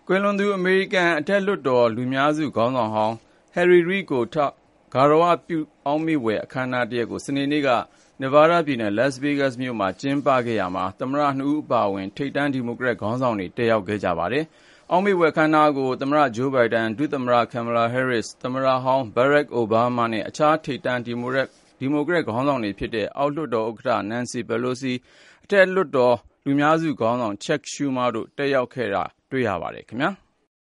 ကွယ်လွန်သူအမေရိကန်အထက်လွှတ်တော်လူများစုခေါင်းဆောင်ဟောင်း Harry Reid ကိုဂါရဝပြုအောက်မေ့ဖွယ်အခမ်းအနားတရပ်ကိုစနေနေ့က Nevada ပြည်နယ် Las Vegas မြို့မှာကျင်းပခဲ့ရာမှာသမ္မတ2ဦးအပါအဝင်ထိပ်တန်းဒီမိုကရက်ခေါင်းဆောင်တွေတက်ရောက်ခဲ့ကြပါတယ်။အောက်မေ့ဖွယ်အခမ်းအနားကိုသမ္မတ Joe Biden ဒုသမ္မတ Kamala Harris သမ္မတဟောင်း Barack Obama နဲ့အခြားထိပ်တန်းဒီမိုကရက်ခေါင်းဆောင်တွေဖြစ်တဲ့အောက်လွှတ်တော်ဥက္ကဋ္ဌ Nancy Pelosi အထက်လွှတ်တော်လူများစုခေါင်းဆောင် Chuck Schumer တို့တက်ရောက်ခဲ့တာတွေ့ရပါတယ်ခင်ဗျာ။